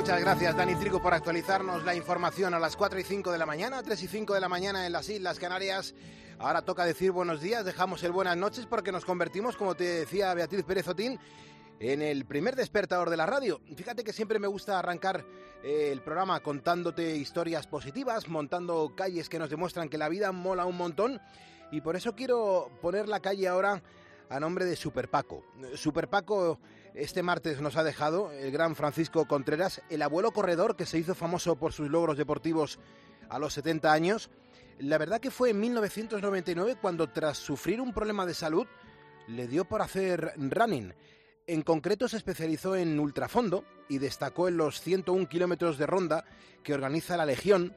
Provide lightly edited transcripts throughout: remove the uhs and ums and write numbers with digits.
Muchas gracias, Dani Trigo, por actualizarnos la información a las 4 y 5 de la mañana, 3 y 5 de la mañana en las Islas Canarias. Ahora toca decir buenos días, dejamos el buenas noches porque nos convertimos, como te decía Beatriz Pérez Otín, en el primer despertador de la radio. Fíjate que siempre me gusta arrancar el programa contándote historias positivas, montando calles que nos demuestran que la vida mola un montón, y por eso quiero poner la calle ahora a nombre de Super Paco. Super Paco este martes nos ha dejado, el gran Francisco Contreras, el abuelo corredor que se hizo famoso por sus logros deportivos a los 70 años. La verdad que fue en 1999 cuando, tras sufrir un problema de salud, le dio por hacer running. En concreto se especializó en ultrafondo y destacó en los 101 kilómetros de ronda que organiza la Legión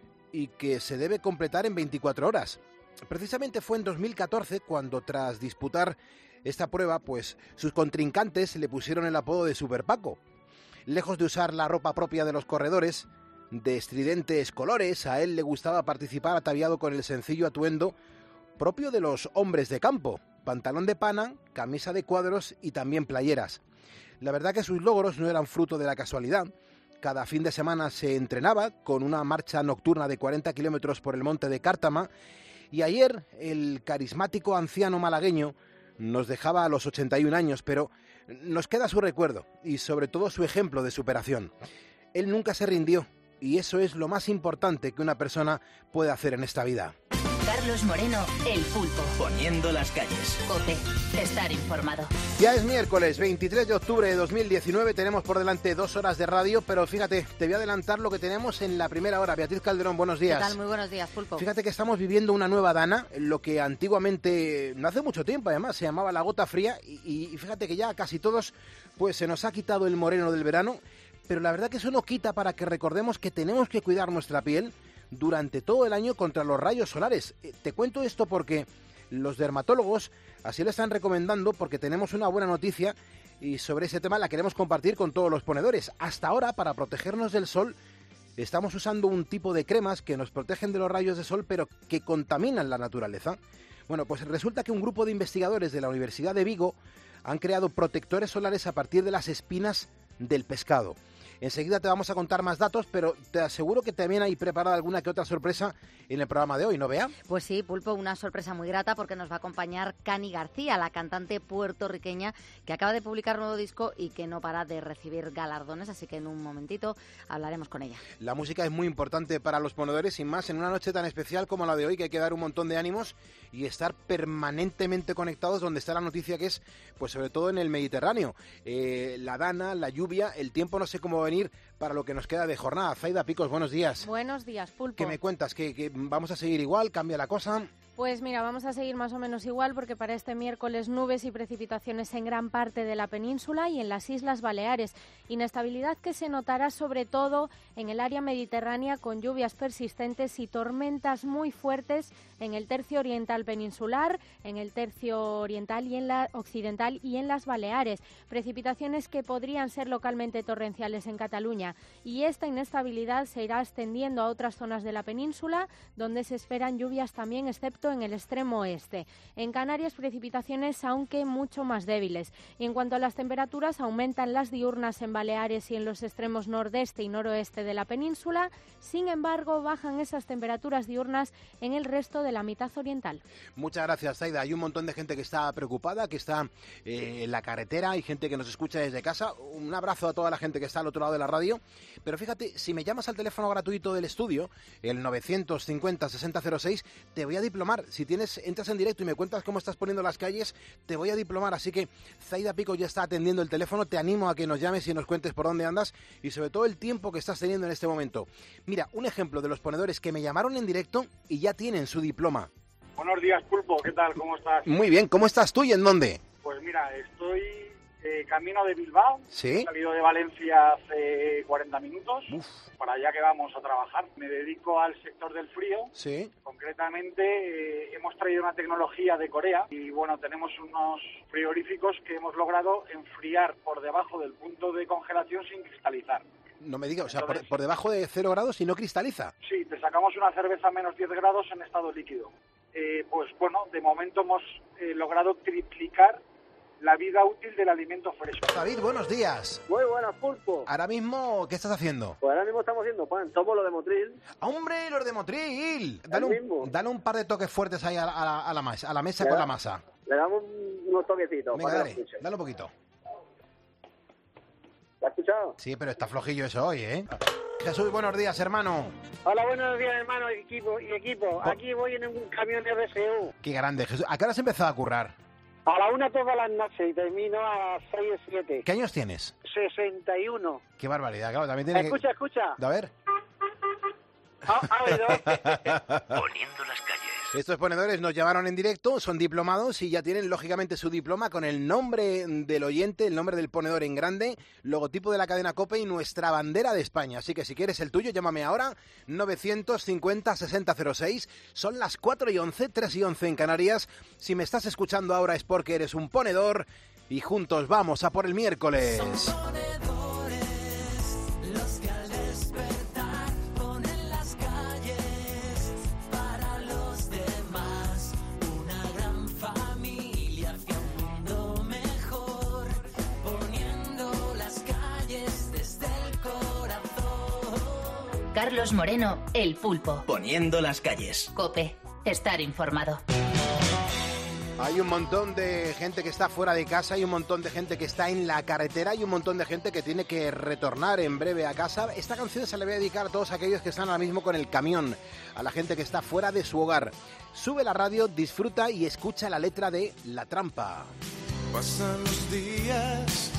y que se debe completar en 24 horas. Precisamente fue en 2014 cuando, tras disputar esta prueba, pues sus contrincantes le pusieron el apodo de Super Paco. Lejos de usar la ropa propia de los corredores, de estridentes colores, a él le gustaba participar ataviado con el sencillo atuendo propio de los hombres de campo: pantalón de pana, camisa de cuadros y también playeras. La verdad que sus logros no eran fruto de la casualidad. Cada fin de semana se entrenaba con una marcha nocturna de 40 kilómetros por el monte de Cártama, y ayer el carismático anciano malagueño nos dejaba a los 81 años, pero nos queda su recuerdo y sobre todo su ejemplo de superación. Él nunca se rindió, y eso es lo más importante que una persona puede hacer en esta vida. Carlos Moreno, El Pulpo. Poniendo las calles. COPE. Estar informado. Ya es miércoles 23 de octubre de 2019, tenemos por delante 2 horas de radio, pero fíjate, te voy a adelantar lo que tenemos en la primera hora. Beatriz Calderón, buenos días. ¿Qué tal? Muy buenos días, Pulpo. Fíjate que estamos viviendo una nueva dana, lo que antiguamente, no hace mucho tiempo además, se llamaba la gota fría, y fíjate que ya a casi todos pues se nos ha quitado el moreno del verano, pero la verdad que eso no quita para que recordemos que tenemos que cuidar nuestra piel durante todo el año contra los rayos solares. Te cuento esto porque los dermatólogos así le están recomendando, porque tenemos una buena noticia y sobre ese tema la queremos compartir con todos los ponedores. Hasta ahora, para protegernos del sol, estamos usando un tipo de cremas que nos protegen de los rayos de sol, pero que contaminan la naturaleza. Bueno, pues resulta que un grupo de investigadores de la Universidad de Vigo han creado protectores solares a partir de las espinas del pescado. Enseguida te vamos a contar más datos, pero te aseguro que también hay preparada alguna que otra sorpresa en el programa de hoy, ¿no, Bea? Pues sí, Pulpo, una sorpresa muy grata porque nos va a acompañar Cani García, la cantante puertorriqueña que acaba de publicar nuevo disco y que no para de recibir galardones, así que en un momentito hablaremos con ella. La música es muy importante para los ponedores, sin más, en una noche tan especial como la de hoy, que hay que dar un montón de ánimos y estar permanentemente conectados donde está la noticia, que es, pues sobre todo en el Mediterráneo. La dana, la lluvia, el tiempo no sé cómo va a venir para lo que nos queda de jornada. Zaida Picos, buenos días. Buenos días, Pulpo. ¿Qué me cuentas? ¿Que vamos a seguir igual? ¿Cambia la cosa? Pues mira, vamos a seguir más o menos igual porque para este miércoles nubes y precipitaciones en gran parte de la península y en las Islas Baleares. Inestabilidad que se notará sobre todo en el área mediterránea, con lluvias persistentes y tormentas muy fuertes en el tercio oriental peninsular, en el tercio oriental y en la occidental y en las Baleares. Precipitaciones que podrían ser localmente torrenciales en Cataluña, y esta inestabilidad se irá extendiendo a otras zonas de la península, donde se esperan lluvias también, excepto en el extremo oeste. En Canarias, precipitaciones aunque mucho más débiles. Y en cuanto a las temperaturas, aumentan las diurnas en Baleares y en los extremos nordeste y noroeste de la península. Sin embargo, bajan esas temperaturas diurnas en el resto de la mitad oriental. Muchas gracias, Zaida. Hay un montón de gente que está preocupada, que está en la carretera, hay gente que nos escucha desde casa. Un abrazo a toda la gente que está al otro lado de la radio. Pero fíjate, si me llamas al teléfono gratuito del estudio, el 950-6006, te voy a diplomar. Si entras en directo y me cuentas cómo estás poniendo las calles, te voy a diplomar. Así que Zaida Pico ya está atendiendo el teléfono. Te animo a que nos llames y nos cuentes por dónde andas y sobre todo el tiempo que estás teniendo en este momento. Mira, un ejemplo de los ponedores que me llamaron en directo y ya tienen su diploma. Buenos días, Pulpo. ¿Qué tal? ¿Cómo estás? Muy bien. ¿Cómo estás tú y en dónde? Pues mira, estoy camino de Bilbao. ¿Sí? He salido de Valencia hace 40 minutos. Uf. Para allá que vamos a trabajar. Me dedico al sector del frío. Sí. Concretamente, hemos traído una tecnología de Corea y, bueno, tenemos unos frigoríficos que hemos logrado enfriar por debajo del punto de congelación sin cristalizar. No me digas, o sea, Entonces, por debajo de 0 grados y no cristaliza. Sí, te sacamos una cerveza a menos 10 grados en estado líquido. Pues bueno, de momento hemos logrado triplicar la vida útil del alimento fresco. David, buenos días. Muy buenas, Pulpo. Ahora mismo, ¿qué estás haciendo? Pues ahora mismo estamos haciendo pan, somos los de Motril. ¡Hombre, los de Motril! Dale un par de toques fuertes ahí a la mesa con la masa. Le damos unos toquecitos. Venga, dale un poquito. ¿Lo has escuchado? Sí, pero está flojillo eso hoy, ¿eh? Jesús, buenos días, hermano. Hola, buenos días, hermano y equipo. Aquí voy en un camión de RSU. Qué grande, Jesús. ¿A qué hora has empezado a currar? A la 1 todas las noches y termino a las 6 o 7. ¿Qué años tienes? 61. Qué barbaridad, claro, también tiene Escucha. A ver. ¿Ha oído? Poniendo las calles. Estos ponedores nos llamaron en directo, son diplomados y ya tienen lógicamente su diploma con el nombre del oyente, el nombre del ponedor en grande, logotipo de la cadena COPE y nuestra bandera de España. Así que si quieres el tuyo, llámame ahora, 950-6006. Son las 4:11, 3:11 en Canarias. Si me estás escuchando ahora es porque eres un ponedor y juntos vamos a por el miércoles. Carlos Moreno, El Pulpo. Poniendo las calles. COPE. Estar informado. Hay un montón de gente que está fuera de casa, hay un montón de gente que está en la carretera, hay un montón de gente que tiene que retornar en breve a casa. Esta canción se le voy a dedicar a todos aquellos que están ahora mismo con el camión, a la gente que está fuera de su hogar. Sube la radio, disfruta y escucha la letra de La Trampa. Pasan los días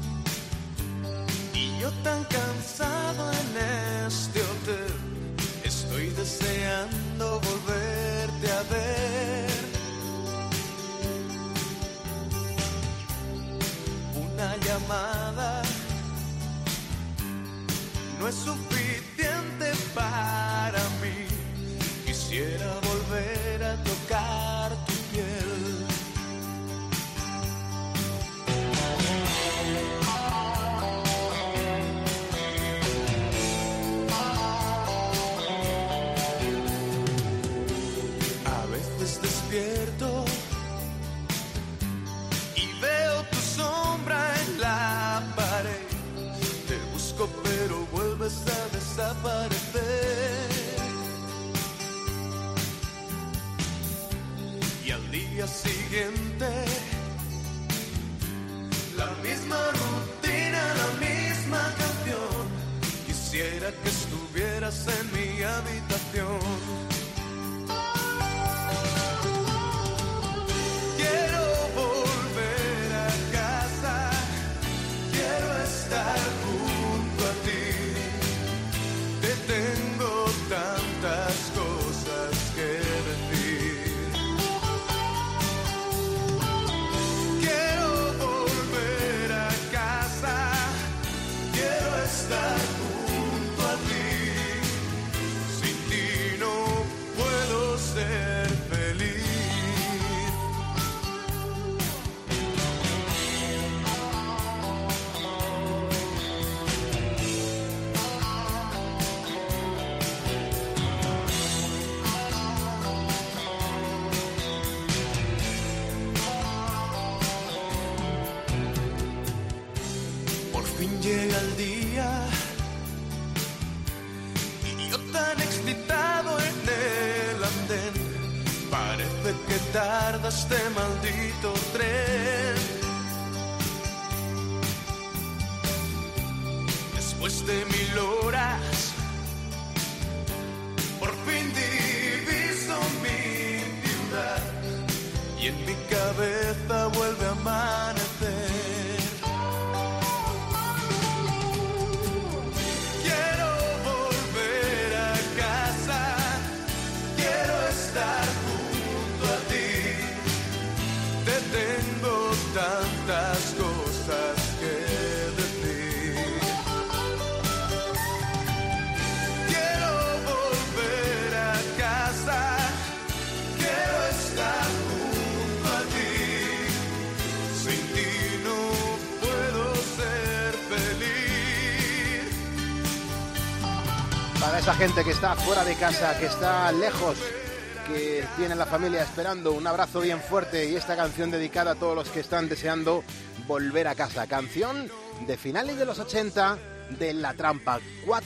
y yo tan cansado en este hotel, estoy deseando volverte a ver. Una llamada no es suficiente para mí, quisiera volver a tocar tu piel. Despierto y veo tu sombra en la pared. Te busco pero vuelves a desaparecer. Y al día siguiente la misma rutina, la misma canción. Quisiera que estuvieras en mi habitación. Llega el día y yo tan excitado en el andén, parece que tarda este maldito tren. Después de 1000 horas por fin diviso mi ciudad y en mi cabeza vuelve a amanecer. Tantas cosas que decir. Quiero volver a casa, quiero estar junto a ti. Sin ti no puedo ser feliz. Para esa gente que está fuera de casa, que está lejos, que tiene la familia esperando. Un abrazo bien fuerte y esta canción dedicada a todos los que están deseando volver a casa. Canción de finales de los 80 de La Trampa.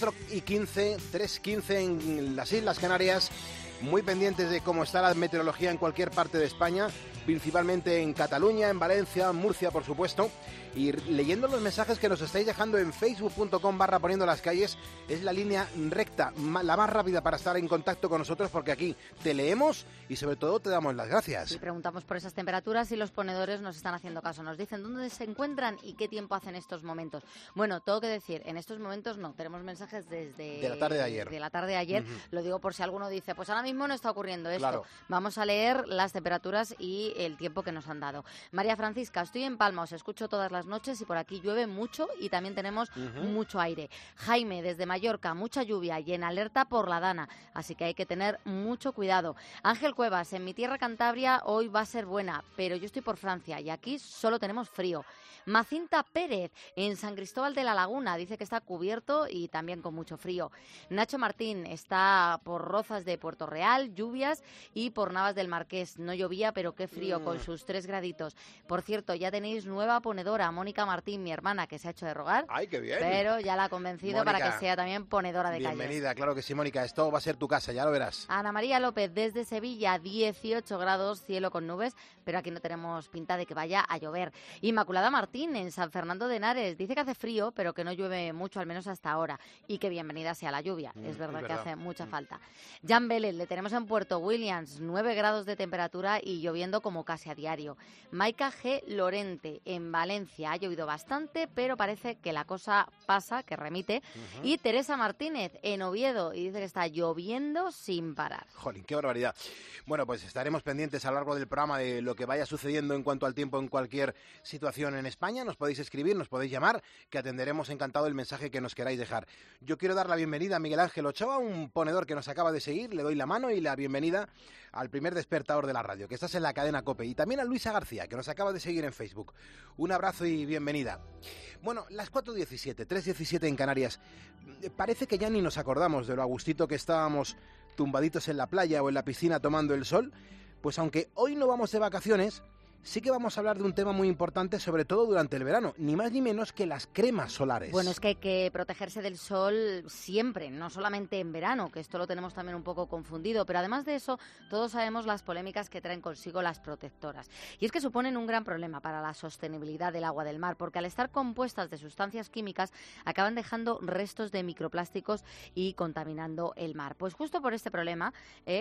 4:15, 3:15 en las Islas Canarias. Muy pendientes de cómo está la meteorología en cualquier parte de España, principalmente en Cataluña, en Valencia, en Murcia, por supuesto. Y leyendo los mensajes que nos estáis dejando en facebook.com/poniendo las calles, es la línea recta, la más rápida para estar en contacto con nosotros, porque aquí te leemos y sobre todo te damos las gracias. Y preguntamos por esas temperaturas y los ponedores nos están haciendo caso. Nos dicen dónde se encuentran y qué tiempo hacen estos momentos. Bueno, tengo que decir, en estos momentos no, tenemos mensajes desde... De la tarde de ayer. De la tarde de ayer. Lo digo por si alguno dice, pues ahora mismo no está ocurriendo esto. Claro. Vamos a leer las temperaturas y el tiempo que nos han dado. María Francisca, estoy en Palma, os escucho todas las noches y por aquí llueve mucho y también tenemos mucho aire. Jaime, desde Mallorca, mucha lluvia y en alerta por la Dana, así que hay que tener mucho cuidado. Ángel Cuevas, en mi tierra Cantabria hoy va a ser buena, pero yo estoy por Francia y aquí solo tenemos frío. Macinta Pérez, en San Cristóbal de la Laguna, dice que está cubierto y también con mucho frío. Nacho Martín está por Rozas de Puerto Real, lluvias, y por Navas del Marqués. No llovía, pero qué frío, con sus 3 graditos. Por cierto, ya tenéis nueva ponedora, Mónica Martín, mi hermana, que se ha hecho de rogar. ¡Ay, qué bien! Pero ya la ha convencido, Mónica, para que sea también ponedora de calles. Bienvenida, claro que sí, Mónica. Esto va a ser tu casa, ya lo verás. Ana María López, desde Sevilla, 18 grados, cielo con nubes, pero aquí no tenemos pinta de que vaya a llover. Inmaculada Martín, en San Fernando de Henares, dice que hace frío, pero que no llueve mucho, al menos hasta ahora, y que bienvenida sea la lluvia. Es verdad que hace mucha falta. Jan Vélez, le tenemos en Puerto Williams, 9 grados de temperatura y lloviendo como casi a diario. Maika G. Lorente, en Valencia, ha llovido bastante, pero parece que la cosa pasa, que remite. Y Teresa Martínez, en Oviedo, y dice que está lloviendo sin parar. Jolín, qué barbaridad. Bueno, pues estaremos pendientes a lo largo del programa de lo que vaya sucediendo en cuanto al tiempo en cualquier situación en España. Nos podéis escribir, nos podéis llamar, que atenderemos encantado el mensaje que nos queráis dejar. Yo quiero dar la bienvenida a Miguel Ángel Ochoa, un ponedor que nos acaba de seguir. Le doy la mano y la bienvenida al primer despertador de la radio, que estás en la cadena COPE. Y también a Luisa García, que nos acaba de seguir en Facebook. Un abrazo y bienvenida. Bueno, las 4:17, 3:17 en Canarias. Parece que ya ni nos acordamos de lo a gustito que estábamos tumbaditos en la playa o en la piscina tomando el sol. Pues aunque hoy no vamos de vacaciones, sí que vamos a hablar de un tema muy importante, sobre todo durante el verano, ni más ni menos que las cremas solares. Bueno, es que hay que protegerse del sol siempre, no solamente en verano, que esto lo tenemos también un poco confundido, pero además de eso, todos sabemos las polémicas que traen consigo las protectoras. Y es que suponen un gran problema para la sostenibilidad del agua del mar, porque al estar compuestas de sustancias químicas, acaban dejando restos de microplásticos y contaminando el mar. Pues justo por este problema,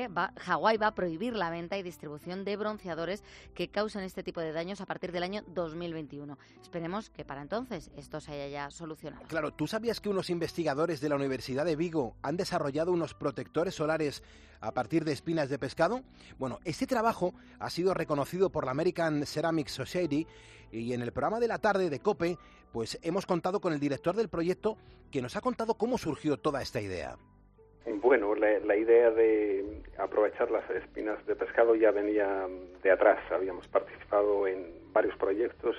Hawái va a prohibir la venta y distribución de bronceadores que causan este tipo de daños a partir del año 2021. Esperemos que para entonces esto se haya ya solucionado. Claro, ¿tú sabías que unos investigadores de la Universidad de Vigo han desarrollado unos protectores solares a partir de espinas de pescado? Bueno, este trabajo ha sido reconocido por la American Ceramic Society y en el programa de la tarde de COPE, pues hemos contado con el director del proyecto, que nos ha contado cómo surgió toda esta idea. Bueno, la idea de aprovechar las espinas de pescado ya venía de atrás. Habíamos participado en varios proyectos.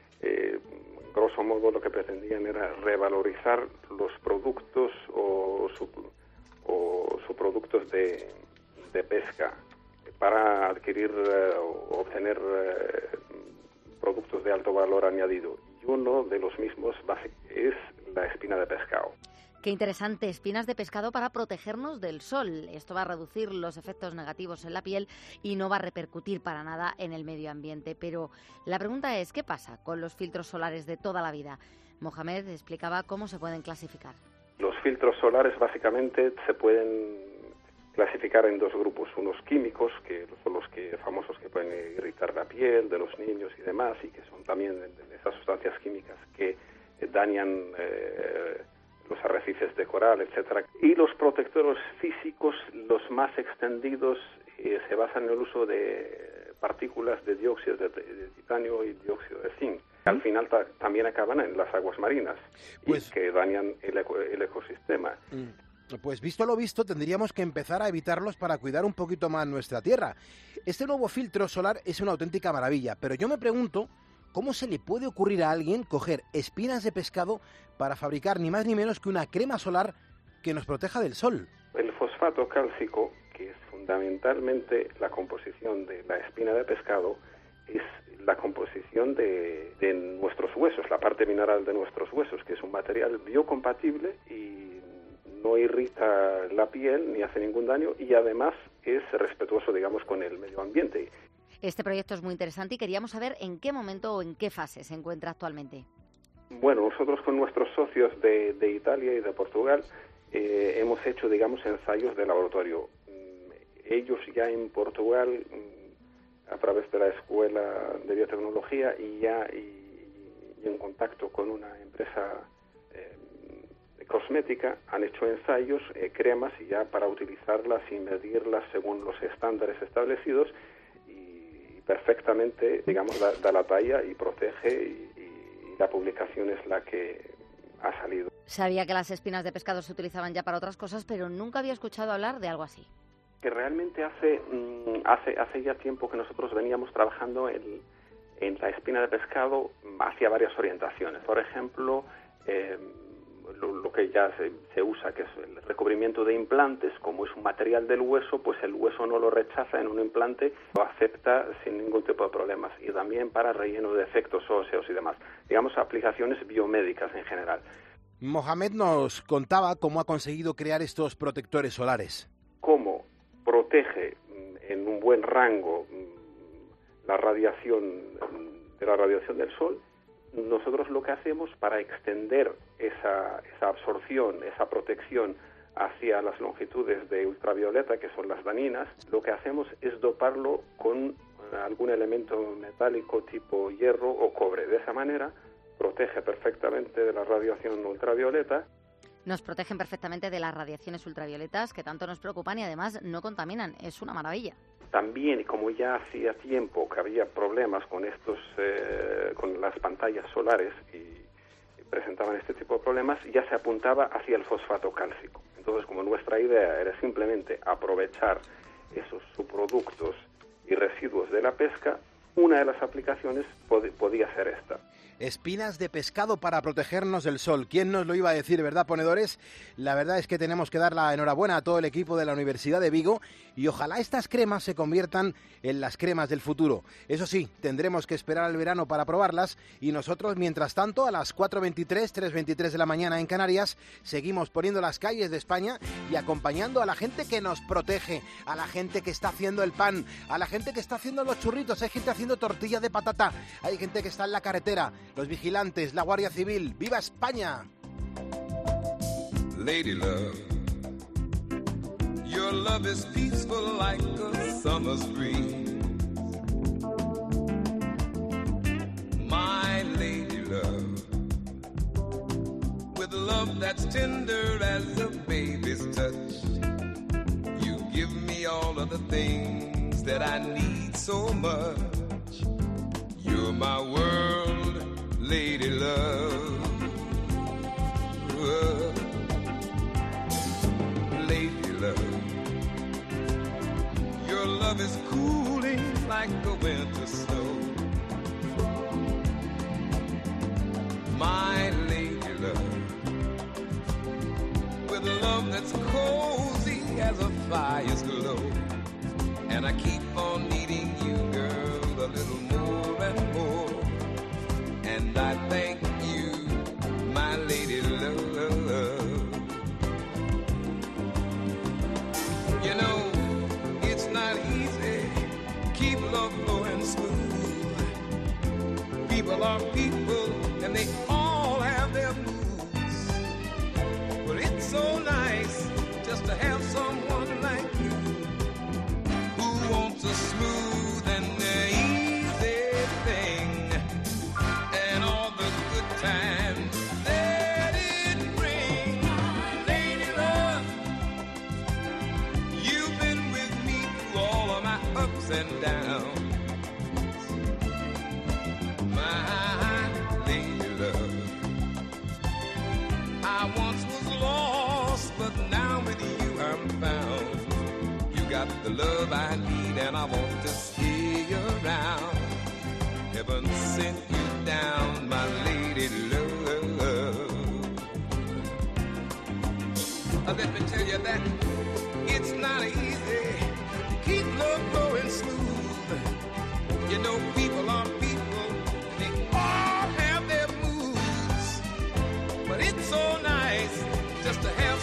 Grosso modo, lo que pretendían era revalorizar los productos o subproductos de pesca para adquirir o obtener productos de alto valor añadido. Y uno de los mismos es la espina de pescado. Qué interesante, espinas de pescado para protegernos del sol. Esto va a reducir los efectos negativos en la piel y no va a repercutir para nada en el medio ambiente. Pero la pregunta es, ¿qué pasa con los filtros solares de toda la vida? Mohamed explicaba cómo se pueden clasificar. Los filtros solares básicamente se pueden clasificar en 2 grupos. Unos químicos, que son los famosos que pueden irritar la piel de los niños y demás, y que son también de esas sustancias químicas que dañan los arrecifes de coral, etcétera. Y los protectores físicos, los más extendidos, se basan en el uso de partículas de dióxido de titanio y dióxido de zinc. Al final también acaban en las aguas marinas y que dañan el ecosistema. Pues visto lo visto, tendríamos que empezar a evitarlos para cuidar un poquito más nuestra tierra. Este nuevo filtro solar es una auténtica maravilla, pero yo me pregunto ¿cómo se le puede ocurrir a alguien coger espinas de pescado para fabricar ni más ni menos que una crema solar que nos proteja del sol? El fosfato cálcico, que que es fundamentalmente la composición de la espina de pescado, es la composición de nuestros huesos, la parte mineral de nuestros huesos, que es un material biocompatible y no irrita la piel ni hace ningún daño, y además es respetuoso, digamos, con el medio ambiente. Este proyecto es muy interesante y queríamos saber en qué momento o en qué fase se encuentra actualmente. Bueno, nosotros con nuestros socios de Italia y de Portugal hemos hecho, digamos, ensayos de laboratorio. Ellos ya en Portugal, a través de la Escuela de Biotecnología y en contacto con una empresa cosmética, han hecho ensayos, cremas, y ya para utilizarlas y medirlas según los estándares establecidos, y perfectamente, digamos, da la talla y protege, y la publicación es la que ha salido. Sabía que las espinas de pescado se utilizaban ya para otras cosas, pero nunca había escuchado hablar de algo así. Que realmente hace ya tiempo que nosotros veníamos trabajando en la espina de pescado hacia varias orientaciones. Por ejemplo, lo que ya se usa, que es el recubrimiento de implantes. Como es un material del hueso, pues el hueso no lo rechaza en un implante, lo acepta sin ningún tipo de problemas. Y también para relleno de efectos óseos y demás. Digamos, aplicaciones biomédicas en general. Mohamed nos contaba cómo ha conseguido crear estos protectores solares. ¿Cómo protege en un buen rango la radiación del sol? Nosotros lo que hacemos para extender esa absorción, esa protección hacia las longitudes de ultravioleta, que son las daninas, lo que hacemos es doparlo con algún elemento metálico tipo hierro o cobre. De esa manera protege perfectamente de la radiación ultravioleta. Nos protegen perfectamente de las radiaciones ultravioletas que tanto nos preocupan y además no contaminan. Es una maravilla. También, como ya hacía tiempo que había problemas con con las pantallas solares y presentaban este tipo de problemas, ya se apuntaba hacia el fosfato cálcico. Entonces, como nuestra idea era simplemente aprovechar esos subproductos y residuos de la pesca, una de las aplicaciones podía ser esta. Espinas de pescado para protegernos del sol. ¿Quién nos lo iba a decir, verdad, ponedores? La verdad es que tenemos que dar la enhorabuena a todo el equipo de la Universidad de Vigo y ojalá estas cremas se conviertan en las cremas del futuro. Eso sí, tendremos que esperar al verano para probarlas y nosotros, mientras tanto, a las 4:23, 3:23 de la mañana en Canarias, seguimos poniendo las calles de España y acompañando a la gente que nos protege, a la gente que está haciendo el pan, a la gente que está haciendo los churritos, hay gente haciendo tortillas de patata, hay gente que está en la carretera, los vigilantes, la Guardia Civil. ¡Viva España! Lady love, your love is peaceful like a summer's breeze. My lady love, with love that's tender as a baby's touch, you give me all of the things that I need so much. You're my world, lady love. Lady love, your love is cooling like a winter snow. My lady love, with love that's cozy as a fire's glow. And I keep on needing you, girl, a little more and more. And I thank you, my lady love. You know, it's not easy, keep love flowing smooth. People are people, and they all have their moods. But it's so nice just to have someone like you, who wants a smooth and easy thing, and all the good times that it brings. Lady love, you've been with me through all of my ups and downs. My lady love, I once was lost, but now with you I'm found. You got the love I need and I want to stay around. Heaven sent you down, my lady love. Let me tell you that it's not easy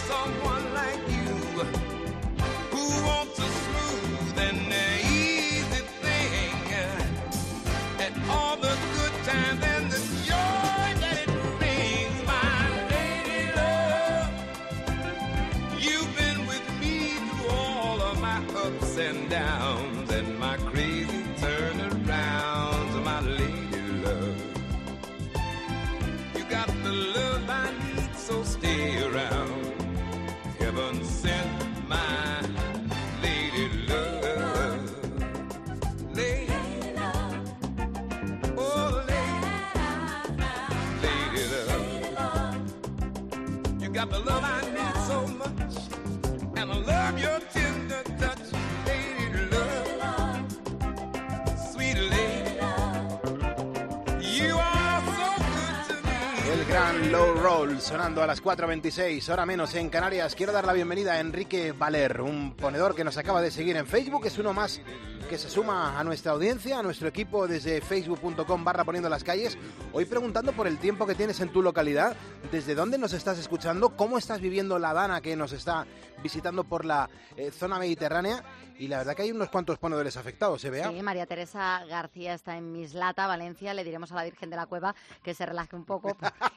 someone like you who wants a smooth and easy thing, and all the good times and the joy that it brings, my lady love. You've been with me through all of my ups and downs and my crazy turnarounds, my lady love. You got the love I need, so stay around. Heaven sent my lady love. Lady love. Oh, lady love. You got the love I need so much, and I love your tender touch, lady love. Sweet lady love. You are so good to me. El gran Low Roll sonando a las 4:26, hora menos en Canarias. Quiero dar la bienvenida a Enrique Valer, un ponedor que nos acaba de seguir en Facebook. Es uno más que se suma a nuestra audiencia, a nuestro equipo desde facebook.com/poniendo las calles. Hoy preguntando por el tiempo que tienes en tu localidad, desde dónde nos estás escuchando, cómo estás viviendo la dana que nos está visitando por la zona mediterránea. Y la verdad que hay unos cuantos ponedores afectados, ¿se vea? Sí, María Teresa García está en Mislata, Valencia. Le diremos a la Virgen de la Cueva que se relaje un poco,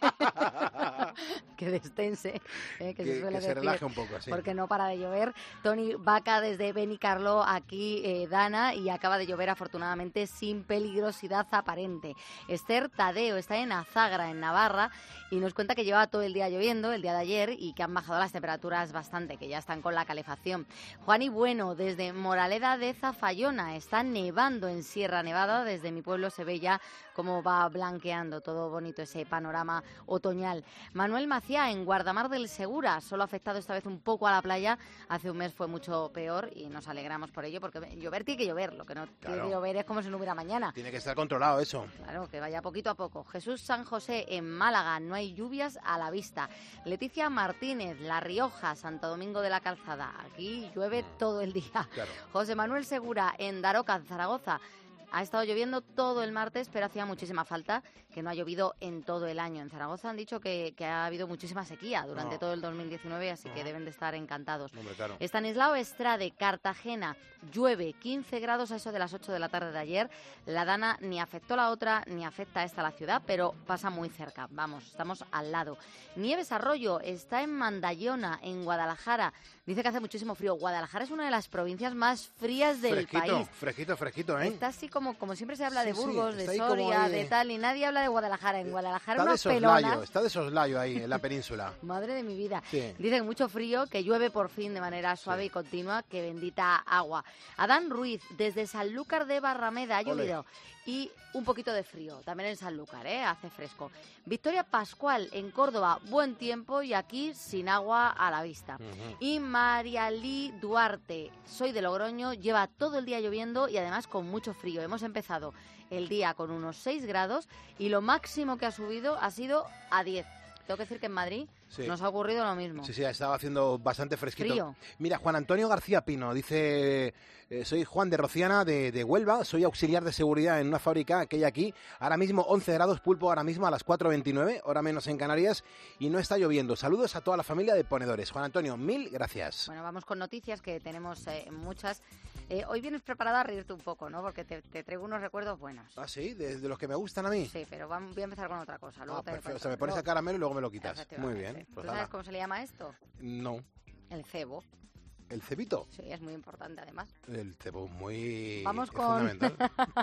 que destense, que se suele decir, relaje un poco, sí. Porque no para de llover. Tony Vaca desde Benicarló, aquí Dana, y acaba de llover afortunadamente sin peligrosidad aparente. Esther Tadeo está en Azagra, en Navarra, y nos cuenta que llevaba todo el día lloviendo, el día de ayer, y que han bajado las temperaturas bastante, que ya están con la calefacción. Juan y Bueno desde Moraleda de Zafayona, está nevando en Sierra Nevada. Desde mi pueblo se ve ya cómo va blanqueando todo bonito ese panorama otoñal. Manuel Maciá en Guardamar del Segura, solo afectado esta vez un poco a la playa. Hace un mes fue mucho peor y nos alegramos por ello, porque llover tiene que llover. Lo que no tiene que llover es como si no hubiera mañana. Tiene que estar controlado eso. Claro, que vaya poquito a poco. Jesús San José en Málaga, no hay lluvias a la vista. Leticia Martínez, La Rioja, Santo Domingo de la Calzada, aquí llueve todo el día. Claro. José Manuel Segura en Daroca, en Zaragoza. Ha estado lloviendo todo el martes, pero hacía muchísima falta que no ha llovido en todo el año. En Zaragoza han dicho que ha habido muchísima sequía durante todo el 2019, así que deben de estar encantados. Claro. Estanislao Estrade, Cartagena, llueve 15 grados a eso de las 8 de la tarde de ayer. La Dana ni afectó la otra, ni afecta a esta la ciudad, pero pasa muy cerca. Vamos, estamos al lado. Nieves Arroyo está en Mandallona, en Guadalajara. Dice que hace muchísimo frío. Guadalajara es una de las provincias más frías del país. Fresquito, ¿eh? Está así como siempre se habla de Sí, Burgos, está de ahí Soria, ahí de tal, y nadie habla de Guadalajara. En Guadalajara Está de unas soslayo, pelonas. está de soslayo ahí en la península. Madre de mi vida. Sí. Dice que mucho frío, que llueve por fin de manera suave y continua, que bendita agua. Adán Ruiz, desde Sanlúcar de Barrameda, ha llovido. Y un poquito de frío, también en Sanlúcar, hace fresco. Victoria Pascual, en Córdoba, buen tiempo y aquí sin agua a la vista. Y Marialí Duarte, soy de Logroño, lleva todo el día lloviendo y además con mucho frío. Hemos empezado el día con unos 6 grados y lo máximo que ha subido ha sido a 10. Tengo que decir que en Madrid nos ha ocurrido lo mismo. Sí, ha estado haciendo bastante fresquito. Frío. Mira, Juan Antonio García Pino dice, soy Juan de Rociana, de Huelva, soy auxiliar de seguridad en una fábrica que hay aquí. Ahora mismo 11 grados, pulpo ahora mismo a las 4:29, hora menos en Canarias, y no está lloviendo. Saludos a toda la familia de ponedores. Juan Antonio, mil gracias. Bueno, vamos con noticias que tenemos muchas. Hoy vienes preparada a reírte un poco, ¿no? Porque te traigo unos recuerdos buenos. ¿Ah, sí? ¿De los que me gustan a mí? Sí, pero voy a empezar con otra cosa. Luego perfecto. O sea, me pones el caramelo y luego me lo quitas. Muy bien. Pues ¿tú sabes cómo se le llama esto? No. El cebo. ¿El cebito? Sí, es muy importante además. El cebo muy fundamental.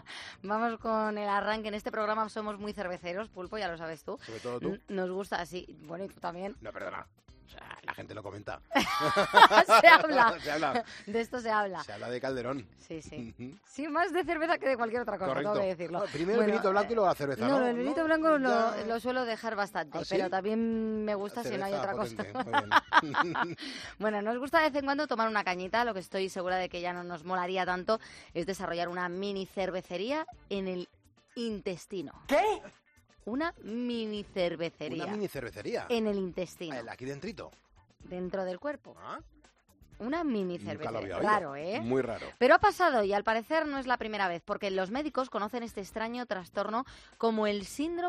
Vamos con el arranque. En este programa somos muy cerveceros, Pulpo, ya lo sabes tú. Sobre todo tú. Nos gusta así. Bueno, y tú también. No, perdona. O sea, la gente lo comenta. Se habla. Se habla. De esto se habla. Se habla de Calderón. Sí. Sí, más de cerveza que de cualquier otra cosa, correcto. tengo que decirlo. Primero el vinito blanco y luego la cerveza, ¿no? No, el vinito blanco lo suelo dejar bastante, ¿Ah, sí? pero también me gusta si no hay otra potente. cosa. Bueno, nos gusta de vez en cuando tomar una cañita. Lo que estoy segura de que ya no nos molaría tanto es desarrollar una mini cervecería en el intestino. ¿Qué? Una mini cervecería. ¿Una mini cervecería? En el intestino. Aquí dentrito. Dentro del cuerpo. ¿Ah? Una mini Nunca cervecería. lo había oído. Raro, ¿eh? Muy raro. Pero ha pasado y al parecer no es la primera vez, porque los médicos conocen este extraño trastorno como el síndrome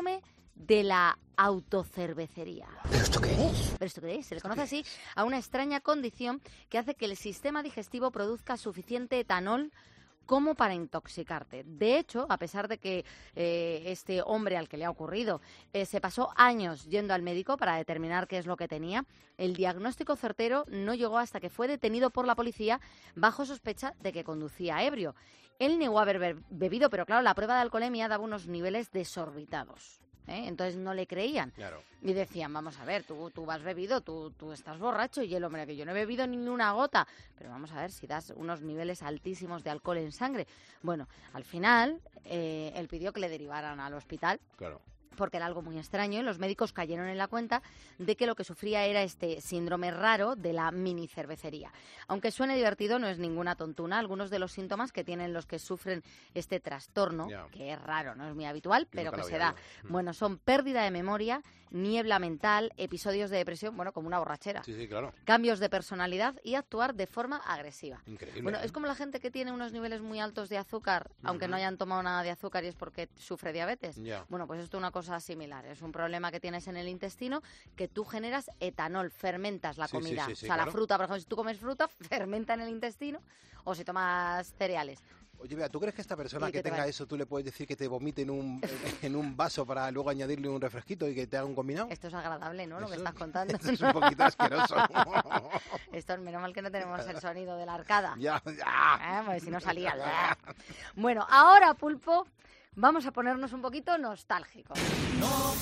de la autocervecería. ¿Pero esto qué es? ¿Pero esto qué es? Se le conoce así a una extraña condición que hace que el sistema digestivo produzca suficiente etanol como para intoxicarte. De hecho, a pesar de que este hombre al que le ha ocurrido se pasó años yendo al médico para determinar qué es lo que tenía, el diagnóstico certero no llegó hasta que fue detenido por la policía bajo sospecha de que conducía ebrio. Él negó haber bebido, pero claro, la prueba de alcoholemia daba unos niveles desorbitados. Entonces no le creían. Claro. Y decían, vamos a ver, tú has bebido, tú estás borracho. Y el hombre, que yo no he bebido ni una gota. Pero vamos a ver si das unos niveles altísimos de alcohol en sangre. Bueno, al final, él pidió que le derivaran al hospital. Claro. Porque era algo muy extraño y los médicos cayeron en la cuenta de que lo que sufría era este síndrome raro de la mini cervecería. Aunque suene divertido, no es ninguna tontuna. Algunos de los síntomas que tienen los que sufren este trastorno, que es raro, no es muy habitual, pero que se da, bueno, son pérdida de memoria, niebla mental, episodios de depresión, bueno, como una borrachera. Sí, claro. Cambios de personalidad y actuar de forma agresiva. Increíble. Bueno, es como la gente que tiene unos niveles muy altos de azúcar, aunque no hayan tomado nada de azúcar y es porque sufre diabetes. Bueno, pues esto es una cosa similar. Es un problema que tienes en el intestino, que tú generas etanol, fermentas la comida. O sea, la fruta, por ejemplo, si tú comes fruta, fermenta en el intestino, o si tomas cereales. Oye, vea, ¿tú crees que esta persona que tenga eso, tú le puedes decir que te vomite en un vaso para luego añadirle un refresquito y que te haga un combinado? Esto es agradable, ¿no? Lo que estás contando. Esto es un poquito asqueroso. Esto es menos mal que no tenemos el sonido de la arcada. Ya. Pues si no salía. Bueno, ahora, Pulpo, vamos a ponernos un poquito nostálgicos. No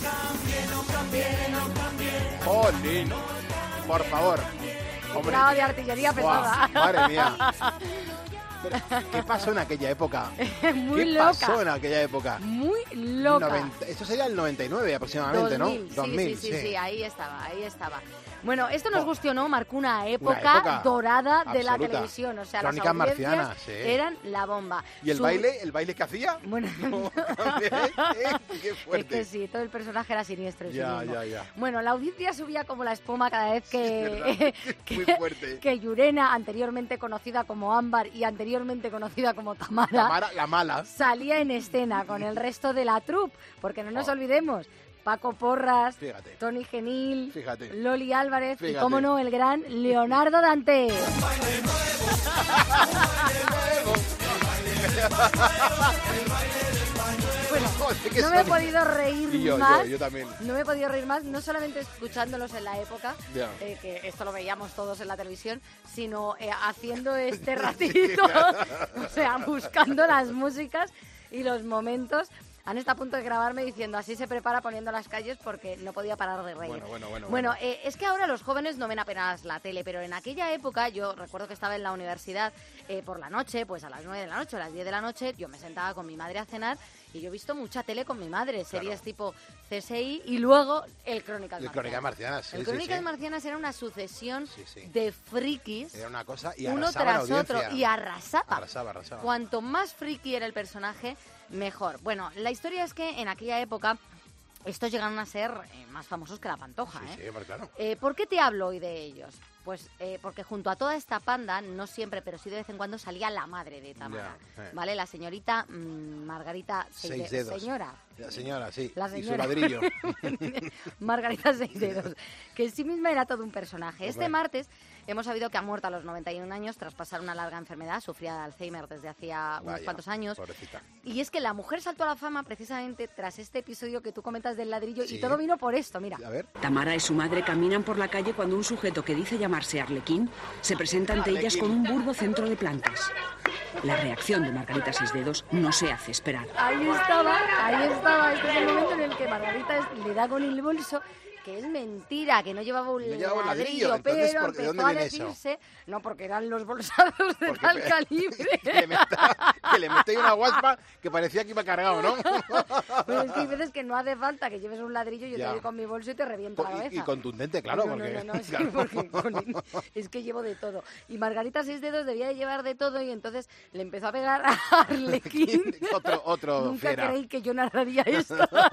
cambie. ¡Jolín! Por favor. Hombre. Grado de artillería pesada. Madre mía. Pero, ¿qué pasó en aquella época? Muy ¿Qué loca. pasó en aquella época? Muy loca. Esto sería el 99 aproximadamente, 2000, ¿no? 2000, sí, ahí estaba. Bueno, esto nos gustó, ¿no? Marcó una época dorada de la televisión. O sea, Crónicas las audiencias marcianas, eran la bomba. ¿Y el baile que hacía? Bueno, qué fuerte. Es que sí, todo el personaje era siniestro. Ya. Bueno, la audiencia subía como la espuma cada vez que, muy fuerte. Que Yurena, anteriormente conocida como Ámbar y anteriormente conocida como Tamara, la mala, salía en escena con el resto de la troupe, porque no nos olvidemos, Paco Porras, Tony Genil, Loli Álvarez y, cómo no, el gran Leonardo Dante. Bueno, no me he podido reír más. Yo también. No me he podido reír más, no solamente escuchándolos en la época, que esto lo veíamos todos en la televisión, sino haciendo este ratito, o sea, buscando las músicas y los momentos. Han estado a punto de grabarme diciendo así se prepara poniendo las calles porque no podía parar de reír. Bueno, es que ahora los jóvenes no ven apenas la tele, pero en aquella época yo recuerdo que estaba en la universidad por la noche, pues a las 9 de la noche, a las 10 de la noche, yo me sentaba con mi madre a cenar y yo he visto mucha tele con mi madre, series tipo CSI y luego el Crónicas Marcianas. El Crónicas Marcianas era una sucesión de frikis, era una cosa, y uno tras otro, y arrasaba. Cuanto más friki era el personaje, mejor. Bueno, la historia es que en aquella época estos llegaron a ser más famosos que la Pantoja. Sí, claro. ¿Por qué te hablo hoy de ellos? Pues porque junto a toda esta panda, no siempre, pero sí de vez en cuando salía la madre de Tamara, ¿vale? La señorita Margarita Seixdedos. La señora, sí. La señora. Y su ladrillo. Margarita Seixdedos, que en sí misma era todo un personaje. Este martes hemos sabido que ha muerto a los 91 años tras pasar una larga enfermedad, sufría de Alzheimer desde hacía unos cuantos años. Pobrecita. Y es que la mujer saltó a la fama precisamente tras este episodio que tú comentas del ladrillo, y todo vino por esto, mira. A ver. Tamara y su madre caminan por la calle cuando un sujeto que dice llamarse Arlequín se presenta ante ellas con un burdo centro de plantas. La reacción de Margarita Seixdedos no se hace esperar. Ahí estaba. Este es el momento en el que Margarita le da con el bolso, que es mentira, que no llevaba un ladrillo, entonces, pero empezó a decirse, no, porque eran los bolsados de tal calibre. que le metí una guaspa que parecía que iba cargado, ¿no? Pero es que hay veces que no hace falta que lleves un ladrillo, yo te doy con mi bolso y te reviento la cabeza. Y contundente, claro. No, porque es que llevo de todo. Y Margarita Seixdedos debía de llevar de todo y entonces le empezó a pegar a Arlequín. otro Nunca fiera. creí que yo narraría esto.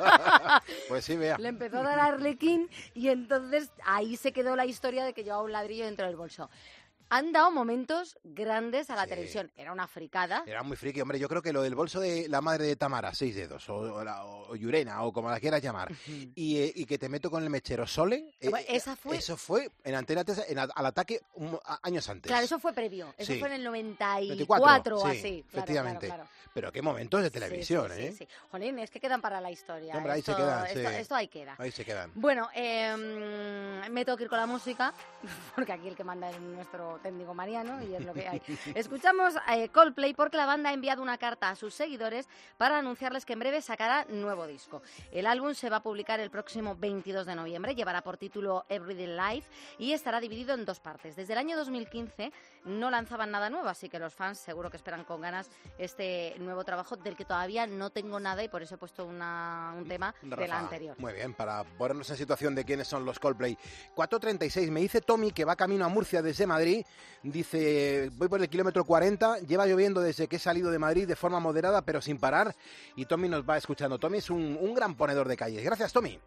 Pues sí, vea. Le empezó a dar a Arlequín y entonces ahí se quedó la historia de que llevaba un ladrillo dentro del bolso. han dado momentos grandes a la televisión. Era una fricada. Era muy friki, hombre. Yo creo que lo del bolso de la madre de Tamara, 6 dedos, o Yurena, o como la quieras llamar, y que te meto con el mechero Sole, eso fue en Antena 3, al ataque años antes. Claro, eso fue previo. Eso Sí. fue en el 94 o sí, así. Efectivamente. Claro. Pero qué momentos de televisión, sí, ¿eh? Sí. Jolín, es que quedan para la historia. Hombre, ahí se quedan, esto ahí queda. Ahí se quedan. Bueno, me tengo que ir con la música, porque aquí el que manda es nuestro técnico Mariano y es lo que hay. Escuchamos Coldplay porque la banda ha enviado una carta a sus seguidores para anunciarles que en breve sacará nuevo disco. El álbum se va a publicar el próximo 22 de noviembre, llevará por título Everyday Life y estará dividido en 2 partes. Desde el año 2015 no lanzaban nada nuevo, así que los fans seguro que esperan con ganas este nuevo trabajo del que todavía no tengo nada y por eso he puesto un tema de la anterior. Muy bien, para ponernos en situación de quiénes son los Coldplay. 4:36, me dice Tommy que va camino a Murcia desde Madrid, dice, voy por el kilómetro 40, lleva lloviendo desde que he salido de Madrid de forma moderada pero sin parar y Tommy nos va escuchando. Tommy es un gran ponedor de calles. Gracias, Tommy.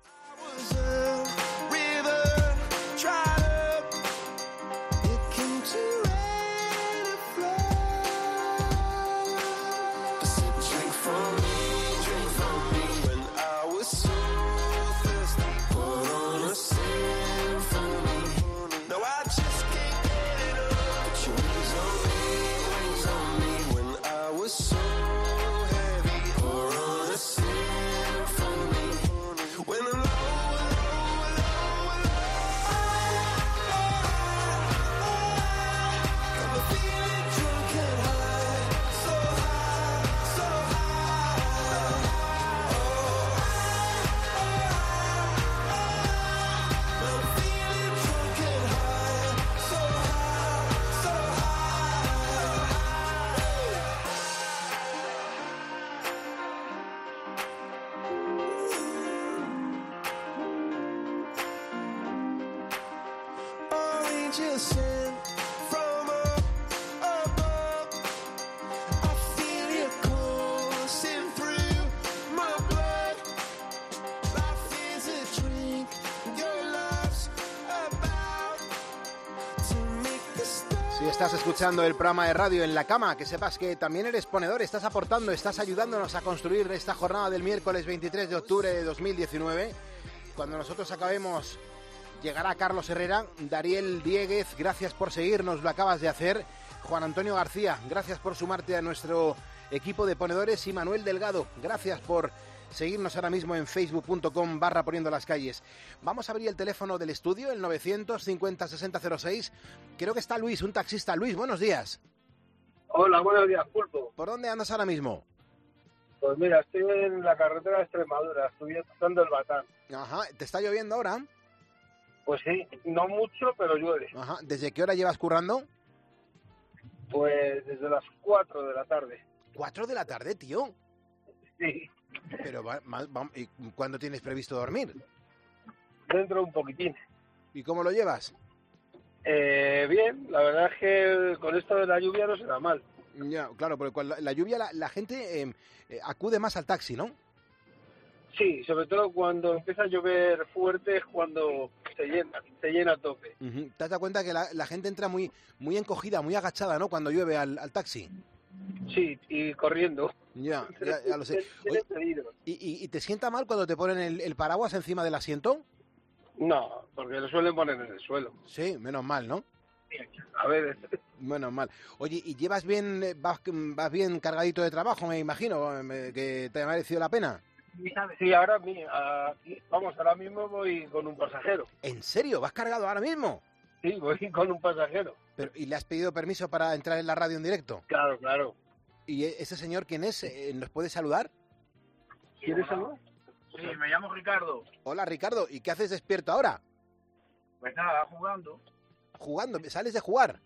Si estás escuchando el programa de radio en la cama, que sepas que también eres ponedor, estás aportando, estás ayudándonos a construir esta jornada del miércoles 23 de octubre de 2019. Cuando nosotros acabemos, llegará Carlos Herrera, Dariel Dieguez, gracias por seguirnos, lo acabas de hacer. Juan Antonio García, gracias por sumarte a nuestro equipo de ponedores. Y Manuel Delgado, gracias por seguirnos ahora mismo en facebook.com/poniendo las calles. Vamos a abrir el teléfono del estudio, el 950-6006. Creo que está Luis, un taxista. Luis, buenos días. Hola, buenos días, Pulpo. ¿Por dónde andas ahora mismo? Pues mira, estoy en la carretera de Extremadura, estoy pasando el Batán. Ajá, ¿te está lloviendo ahora? Pues sí, no mucho, pero llueve. Ajá, ¿desde qué hora llevas currando? Pues desde las 4 de la tarde. ¿4 de la tarde, tío? Sí. Pero, ¿y cuándo tienes previsto dormir? Dentro un poquitín. ¿Y cómo lo llevas? Bien, la verdad es que con esto de la lluvia no se da mal. Ya, claro, porque con la lluvia la gente acude más al taxi, ¿no? Sí, sobre todo cuando empieza a llover fuerte es cuando se llena a tope. Uh-huh. ¿Te has dado cuenta que la gente entra muy encogida, muy agachada, ¿no? Cuando llueve al taxi. Sí, y corriendo. Ya lo sé. Oye, ¿y te sienta mal cuando te ponen el paraguas encima del asiento? No, porque lo suelen poner en el suelo. Sí, menos mal, ¿no? A ver. Menos mal. Oye, ¿y llevas bien, vas bien cargadito de trabajo, me imagino, que te ha merecido la pena? Sí, ahora mismo voy con un pasajero. ¿En serio? ¿Vas cargado ahora mismo? Sí, voy con un pasajero. ¿Y le has pedido permiso para entrar en la radio en directo? Claro. ¿Y ese señor quién es? ¿Nos puede saludar? ¿Quieres saludar? Sí, me llamo Ricardo. Hola, Ricardo. ¿Y qué haces despierto ahora? Pues nada, jugando. ¿Jugando? ¿Sales de jugar?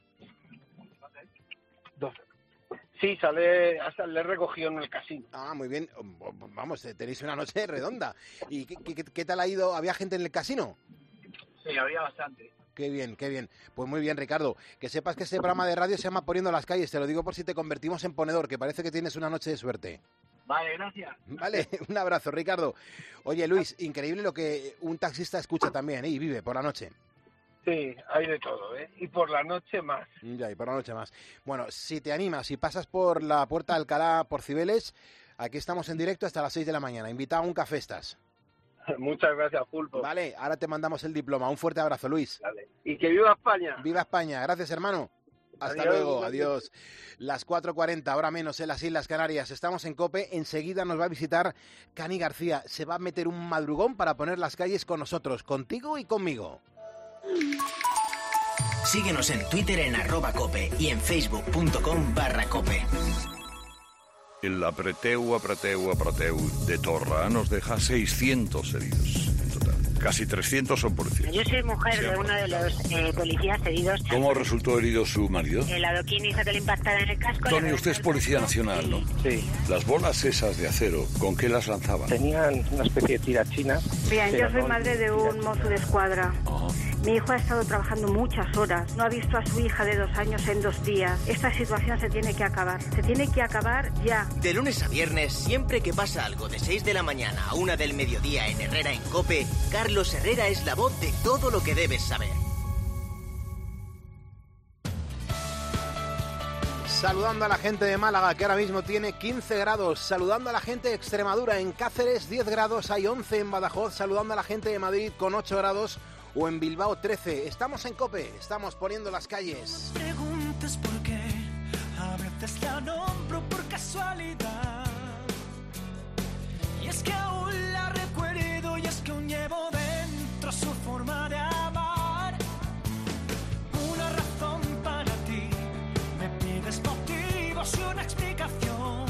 Sí, hasta le he recogido en el casino. Ah, muy bien. Vamos, tenéis una noche redonda. ¿Y qué tal ha ido? ¿Había gente en el casino? Sí, había bastante. Qué bien. Pues muy bien, Ricardo. Que sepas que este programa de radio se llama Poniendo las calles. Te lo digo por si te convertimos en ponedor, que parece que tienes una noche de suerte. Vale, gracias. Vale, un abrazo, Ricardo. Oye, Luis, increíble lo que un taxista escucha también, y vive por la noche. Sí, hay de todo, ¿eh? Y por la noche más. Ya, y por la noche más. Bueno, si te animas, si pasas por la Puerta de Alcalá, por Cibeles, aquí estamos en directo hasta las 6 de la mañana. Invitado a un café estás. Muchas gracias, Pulpo. Vale, ahora te mandamos el diploma. Un fuerte abrazo, Luis. Vale. Y que viva España. Viva España. Gracias, hermano. Hasta Adiós, luego, adiós. Las 4:40, ahora menos en las Islas Canarias. Estamos en COPE, enseguida nos va a visitar Cani García. Se va a meter un madrugón para poner las calles con nosotros, contigo y conmigo. Síguenos en Twitter en @cope y en facebook.com/cope. El apreteu de Torra nos deja 600 heridos en total. Casi 300 son policías. Yo soy mujer de uno de los policías heridos. ¿Cómo resultó herido su marido? El adoquín hizo que le impactara en el casco. Tony, usted es policía nacional, ¿no? Sí. Las bolas esas de acero, ¿con qué las lanzaban? Tenían una especie de tirachinas. Bien, yo soy madre de un mozo de escuadra. Mi hijo ha estado trabajando muchas horas. No ha visto a su hija de 2 años en 2 días. Esta situación se tiene que acabar. Se tiene que acabar ya. De lunes a viernes, siempre que pasa algo de 6 de la mañana a 1 del mediodía en Herrera en COPE, Carlos Herrera es la voz de todo lo que debes saber. Saludando a la gente de Málaga, que ahora mismo tiene 15 grados. Saludando a la gente de Extremadura, en Cáceres 10 grados, hay 11 en Badajoz. Saludando a la gente de Madrid con 8 grados o en Bilbao 13. Estamos en COPE, estamos poniendo las calles. Preguntas por qué, a veces la nombro por casualidad. Y es que aún la recuerdo y es que aún llevo dentro su forma de amar. Una razón para ti, me pides motivos y una explicación.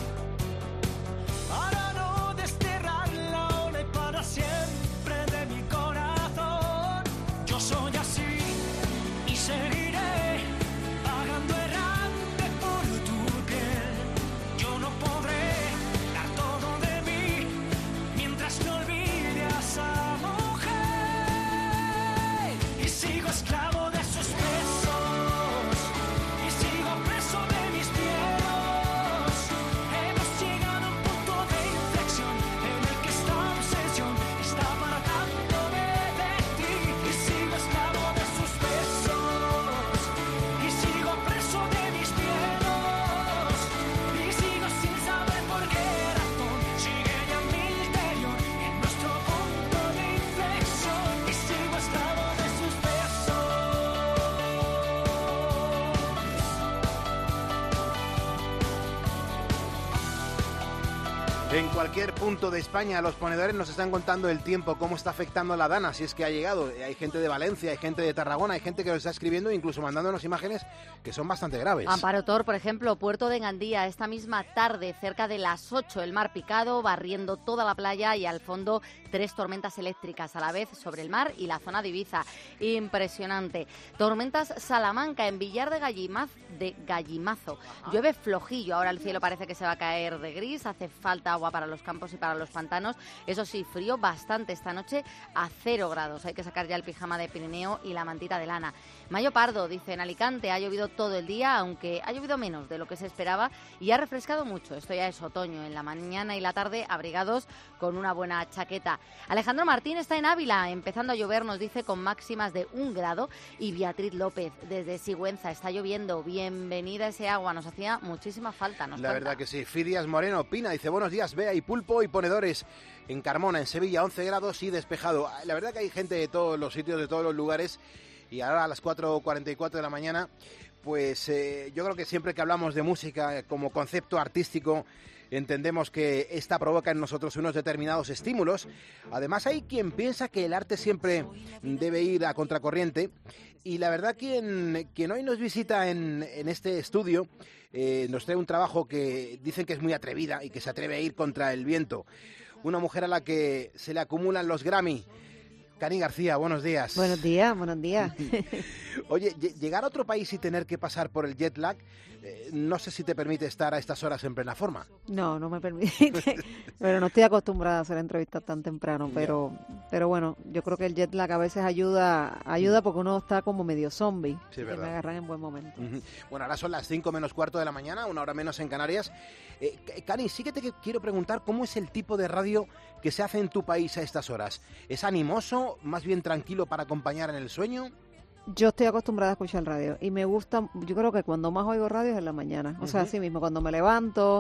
Para no desterrarla ahora y para siempre de mi corazón. Yo soy así y seguiré vagando errante por tu piel. Yo no podré dar todo de mí mientras no olvide a esa mujer. Y sigo esclavo de sus besos y sigo preso de mis miedos. Hemos llegado a un punto de inflexión en el que esta obsesión está apartándome de ti. Y sigo esclavo de sus besos y sigo preso de mis miedos. Y sigo sin saber por qué razón sigue ya mi interior en nuestro punto de inflexión. Y sigo esclavo de sus besos. En cualquier punto de España, los ponedores nos están contando el tiempo, cómo está afectando a la Dana, si es que ha llegado. Hay gente de Valencia, hay gente de Tarragona, hay gente que nos está escribiendo, incluso mandándonos imágenes que son bastante graves. Amparo Tor, por ejemplo, Puerto de Gandía, esta misma tarde, cerca de las 8, el mar picado, barriendo toda la playa y al fondo 3 tormentas eléctricas a la vez sobre el mar y la zona de Ibiza. Impresionante. Tormentas Salamanca, en Villar de Gallimazo. Llueve flojillo, ahora el cielo parece que se va a caer de gris, hace falta agua para los campos y para los pantanos. Eso sí, frío bastante esta noche a 0 grados. Hay que sacar ya el pijama de Pirineo y la mantita de lana. Mayo Pardo, dice, en Alicante ha llovido todo el día, aunque ha llovido menos de lo que se esperaba y ha refrescado mucho. Esto ya es otoño. En la mañana y la tarde abrigados con una buena chaqueta. Alejandro Martín está en Ávila, empezando a llover, nos dice, con máximas de 1 grado. Y Beatriz López, desde Sigüenza, está lloviendo. Bienvenida ese agua, nos hacía muchísima falta. La verdad que sí. Fidias Moreno opina, dice, buenos días, Bea y Pulpo y ponedores. En Carmona, en Sevilla, 11 grados y despejado. La verdad que hay gente de todos los sitios, de todos los lugares. Y ahora a las 4:44 de la mañana, pues yo creo que siempre que hablamos de música como concepto artístico, entendemos que esta provoca en nosotros unos determinados estímulos. Además, hay quien piensa que el arte siempre debe ir a contracorriente. Y la verdad, quien hoy nos visita en este estudio nos trae un trabajo que dicen que es muy atrevida y que se atreve a ir contra el viento. Una mujer a la que se le acumulan los Grammy. Cani García, buenos días. Buenos días, buenos días. Oye, llegar a otro país y tener que pasar por el jet lag, no sé si te permite estar a estas horas en plena forma. No, no me permite. Pero no estoy acostumbrada a hacer entrevistas tan temprano. Pero bueno, yo creo que el jet lag a veces ayuda porque uno está como medio zombie. Sí, que verdad. me agarran en buen momento. Bueno, ahora son las 5 menos cuarto de la mañana, 1 hora menos en Canarias. Cani, sí que te quiero preguntar cómo es el tipo de radio que se hace en tu país a estas horas. ¿Es animoso ritmo, más bien tranquilo para acompañar en el sueño? Yo estoy acostumbrada a escuchar radio y me gusta, yo creo que cuando más oigo radio es en la mañana. O sea, así mismo, cuando me levanto,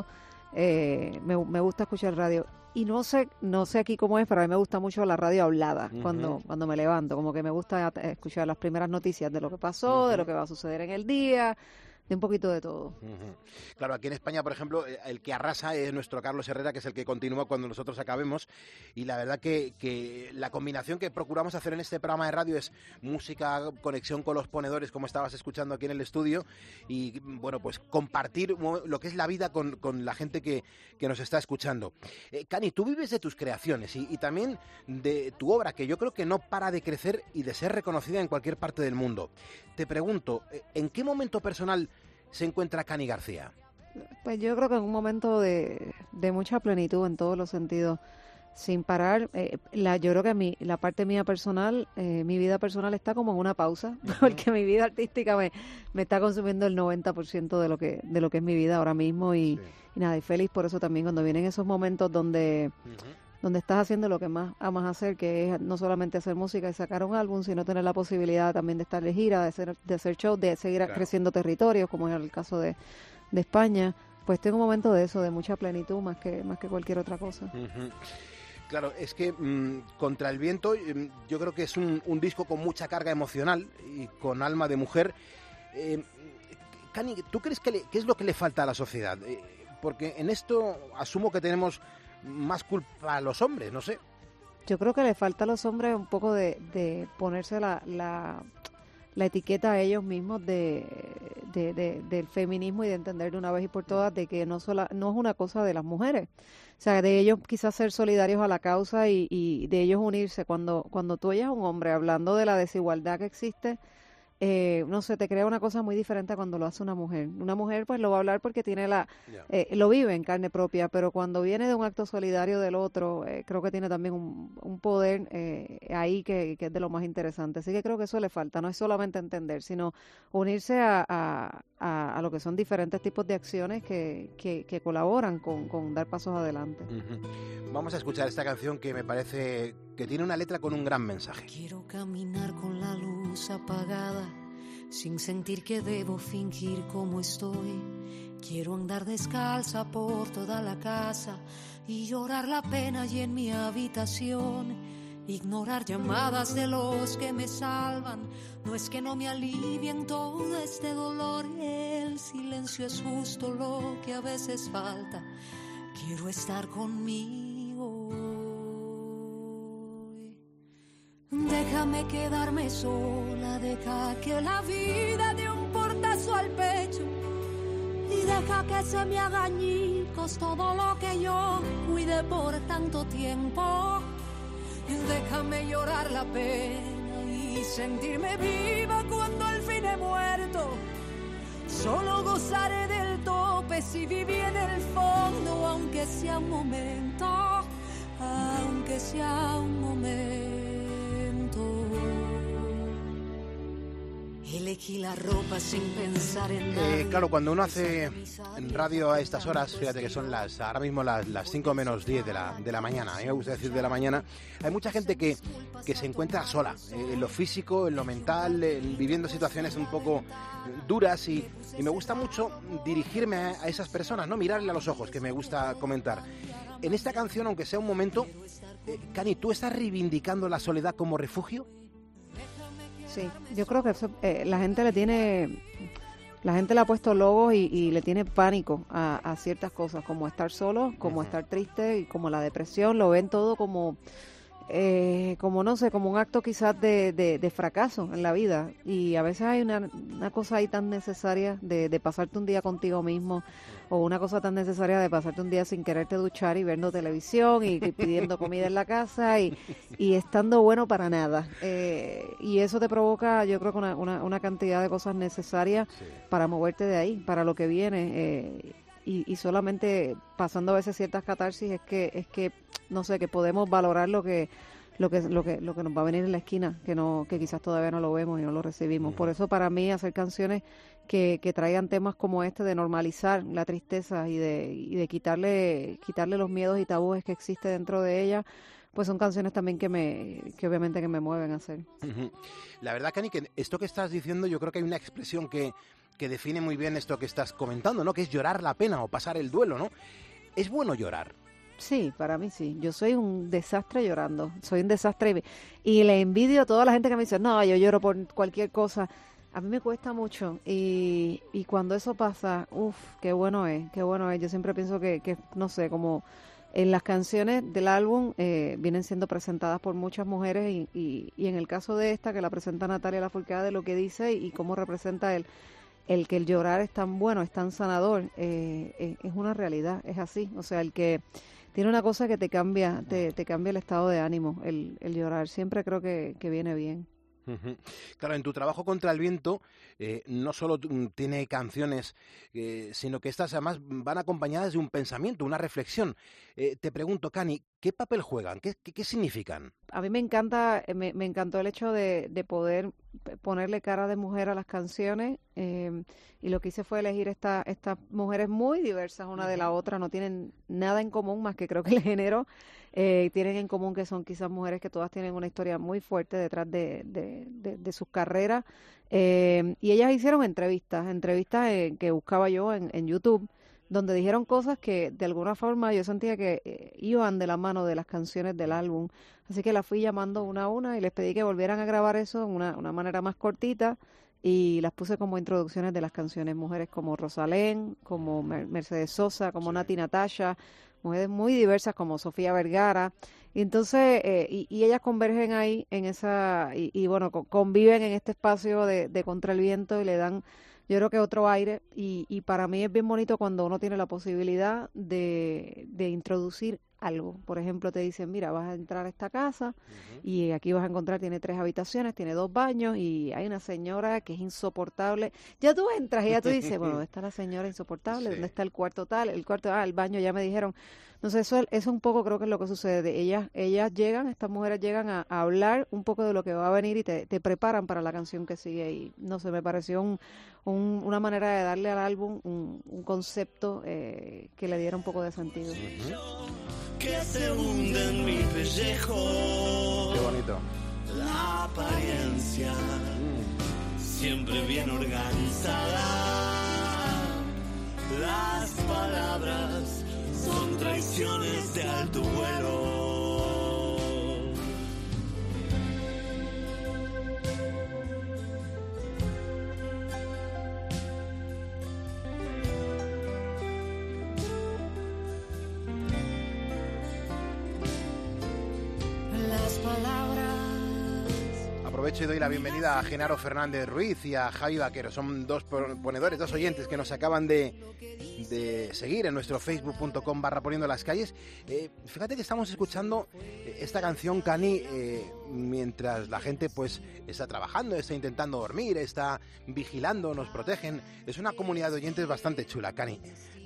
me gusta escuchar radio. Y no sé aquí cómo es, pero a mí me gusta mucho la radio hablada cuando me levanto. Como que me gusta escuchar las primeras noticias de lo que pasó, de lo que va a suceder en el día, de un poquito de todo. Claro, aquí en España, por ejemplo, el que arrasa es nuestro Carlos Herrera, que es el que continúa cuando nosotros acabemos, y la verdad que la combinación que procuramos hacer en este programa de radio es música, conexión con los ponedores, como estabas escuchando aquí en el estudio, y bueno, pues compartir lo que es la vida con la gente que nos está escuchando. Cani, tú vives de tus creaciones y también de tu obra, que yo creo que no para de crecer y de ser reconocida en cualquier parte del mundo. Te pregunto, ¿en qué momento personal se encuentra Cani García? Pues yo creo que en un momento de mucha plenitud en todos los sentidos, sin parar. Yo creo que la parte mía personal, mi vida personal está como en una pausa, porque mi vida artística me está consumiendo el 90% de lo que es mi vida ahora mismo y nada, y feliz por eso también cuando vienen esos momentos donde estás haciendo lo que más amas hacer, que es no solamente hacer música y sacar un álbum, sino tener la posibilidad también de estar de gira, de hacer shows, de seguir creciendo territorios, como es el caso de España. Pues tengo un momento de eso, de mucha plenitud, más que cualquier otra cosa. Claro, es que Contra el viento yo creo que es un disco con mucha carga emocional y con alma de mujer. Cani, ¿tú crees qué es lo que le falta a la sociedad? Porque en esto asumo que tenemos más culpa a los hombres, no sé. Yo creo que le falta a los hombres un poco de ponerse la etiqueta a ellos mismos del feminismo y de entender de una vez y por todas de que no es una cosa de las mujeres. O sea, de ellos quizás ser solidarios a la causa y de ellos unirse. Cuando tú oyes a un hombre hablando de la desigualdad que existe, no sé, te crea una cosa muy diferente a cuando lo hace una mujer. Una mujer pues lo va a hablar porque tiene lo vive en carne propia, pero cuando viene de un acto solidario del otro, creo que tiene también un poder ahí que es de lo más interesante. Así que creo que eso le falta, no es solamente entender, sino unirse a lo que son diferentes tipos de acciones que colaboran con dar pasos adelante. Vamos a escuchar esta canción que me parece que tiene una letra con un gran mensaje. Quiero caminar con la luz apagada, sin sentir que debo fingir cómo estoy. Quiero andar descalza por toda la casa y llorar la pena y en mi habitación. Ignorar llamadas de los que me salvan, no es que no me alivien todo este dolor. El silencio es justo lo que a veces falta. Quiero estar conmigo. Déjame quedarme sola, deja que la vida dé un portazo al pecho y deja que se me haga añicos todo lo que yo cuide por tanto tiempo. Déjame llorar la pena y sentirme viva cuando al fin he muerto. Solo gozaré del tope si viví en el fondo, aunque sea un momento, aunque sea un momento. Elegí la ropa sin pensar en nada. Claro, cuando uno hace radio a estas horas, fíjate que son ahora mismo las 5 menos 10 de la mañana, a mí me gusta decir de la mañana, hay mucha gente que se encuentra sola, en lo físico, en lo mental, viviendo situaciones un poco duras y me gusta mucho dirigirme a esas personas, ¿no? Mirarle a los ojos, que me gusta comentar. En esta canción, aunque sea un momento, Cani, ¿tú estás reivindicando la soledad como refugio? Sí, yo creo que eso, la gente le ha puesto logos y le tiene pánico a ciertas cosas, como estar solo, como estar triste y como la depresión, lo ven todo como no sé, como un acto quizás de fracaso en la vida. Y a veces hay una cosa ahí tan necesaria de pasarte un día contigo mismo, o una cosa tan necesaria de pasarte un día sin quererte duchar y viendo televisión y pidiendo comida en la casa y estando bueno para nada. Y eso te provoca, yo creo que una cantidad de cosas necesarias para moverte de ahí, para lo que viene. Y solamente pasando a veces ciertas catarsis es que no sé, que podemos valorar lo que nos va a venir en la esquina, que quizás todavía no lo vemos y no lo recibimos. Por eso para mí hacer canciones que traigan temas como este, de normalizar la tristeza y de quitarle los miedos y tabúes que existe dentro de ella, pues son canciones también que obviamente que me mueven a hacer. La verdad, Cani, que esto que estás diciendo, yo creo que hay una expresión que define muy bien esto que estás comentando, ¿no? Que es llorar la pena o pasar el duelo, ¿no? ¿Es bueno llorar? Sí, para mí sí. Yo soy un desastre llorando. Soy un desastre y le envidio a toda la gente que me dice, no, yo lloro por cualquier cosa. A mí me cuesta mucho y cuando eso pasa, qué bueno es, qué bueno es. Yo siempre pienso que no sé, como en las canciones del álbum vienen siendo presentadas por muchas mujeres y en el caso de esta, que la presenta Natalia Lafourcade, lo que dice y cómo representa el que el llorar es tan bueno, es tan sanador, es una realidad, es así. O sea, el que tiene una cosa que te cambia el estado de ánimo, el llorar. Siempre creo que viene bien. Claro, en tu trabajo contra el viento no solo tiene canciones, sino que estas además van acompañadas de un pensamiento, una reflexión. Te pregunto, Cani, ¿qué papel juegan? ¿Qué significan? A mí me encantó el hecho de poder ponerle cara de mujer a las canciones y lo que hice fue elegir estas mujeres muy diversas una de la otra, no tienen nada en común más que creo que el género. Tienen en común que son quizás mujeres que todas tienen una historia muy fuerte detrás de sus carreras y ellas hicieron entrevistas que buscaba yo en YouTube, donde dijeron cosas que de alguna forma yo sentía que iban de la mano de las canciones del álbum, así que las fui llamando una a una y les pedí que volvieran a grabar eso de una manera más cortita y las puse como introducciones de las canciones, mujeres como Rosalén, como Mercedes Sosa, como Nati Natasha, mujeres muy diversas como Sofía Vergara, y entonces y ellas convergen ahí en esa y bueno, conviven en este espacio de Contra el Viento y le dan, yo creo que otro aire, y para mí es bien bonito cuando uno tiene la posibilidad de introducir algo. Por ejemplo, te dicen, mira, vas a entrar a esta casa y aquí vas a encontrar, tiene 3 habitaciones, tiene 2 baños y hay una señora que es insoportable. Ya tú entras y ya tú dices, bueno, ¿dónde está la señora insoportable? ¿Dónde está el cuarto tal? El cuarto, el baño, ya me dijeron. Entonces eso un poco creo que es lo que sucede. Ellas llegan, estas mujeres llegan a hablar un poco de lo que va a venir y te preparan para la canción que sigue. Y no sé, me pareció una manera de darle al álbum un concepto que le diera un poco de sentido. Que se hunde en mi pellejo. Qué bonito. La apariencia siempre bien organizada. Las palabras son traiciones de alto vuelo. Aprovecho y doy la bienvenida a Genaro Fernández Ruiz y a Javi Vaquero. Son dos ponedores, dos oyentes que nos acaban de seguir en nuestro facebook.com/poniendo las calles. Fíjate que estamos escuchando esta canción, Cani, mientras la gente pues está trabajando, está intentando dormir, está vigilando, nos protegen. Es una comunidad de oyentes bastante chula, Cani.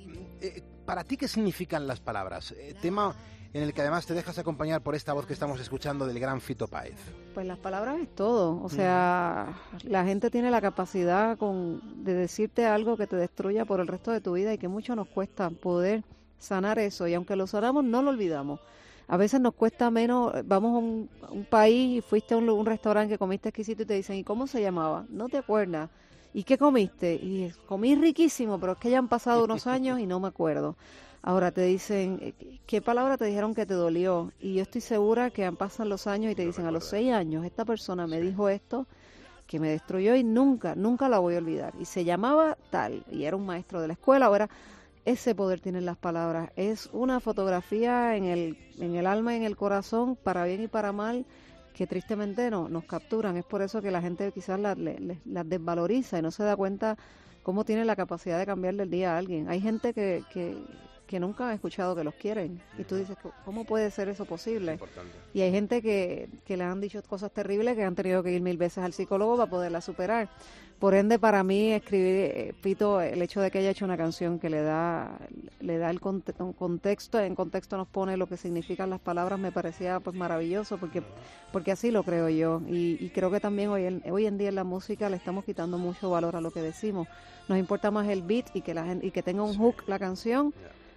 ¿Para ti qué significan las palabras? Tema en el que además te dejas acompañar por esta voz que estamos escuchando del gran Fito Páez. Pues las palabras es todo, o sea, la gente tiene la capacidad de decirte algo que te destruya por el resto de tu vida y que mucho nos cuesta poder sanar eso, y aunque lo sanamos no lo olvidamos. A veces nos cuesta menos, vamos a un país y fuiste a un restaurante que comiste exquisito y te dicen, ¿y cómo se llamaba? No te acuerdas. ¿Y qué comiste? Y comí riquísimo, pero es que ya han pasado unos años y no me acuerdo. Ahora te dicen, ¿qué palabra te dijeron que te dolió? Y yo estoy segura que han pasado los años y te dicen, a los 6 años, esta persona me dijo esto, que me destruyó y nunca la voy a olvidar. Y se llamaba tal, y era un maestro de la escuela. Ahora, ese poder tienen las palabras. Es una fotografía en el alma y en el corazón, para bien y para mal, que tristemente nos capturan. Es por eso que la gente quizás las desvaloriza y no se da cuenta cómo tiene la capacidad de cambiarle el día a alguien. Hay gente que nunca han escuchado que los quieren y tú dices, ¿cómo puede ser eso posible? Y hay gente que le han dicho cosas terribles que han tenido que ir 1000 veces al psicólogo para poderlas superar. Por ende, para mí escribir, Pito, el hecho de que haya hecho una canción que le da el contexto, en contexto nos pone lo que significan las palabras, me parecía pues maravilloso, porque así lo creo yo, y creo que también hoy en día en la música le estamos quitando mucho valor a lo que decimos. Nos importa más el beat y que tenga un hook la canción,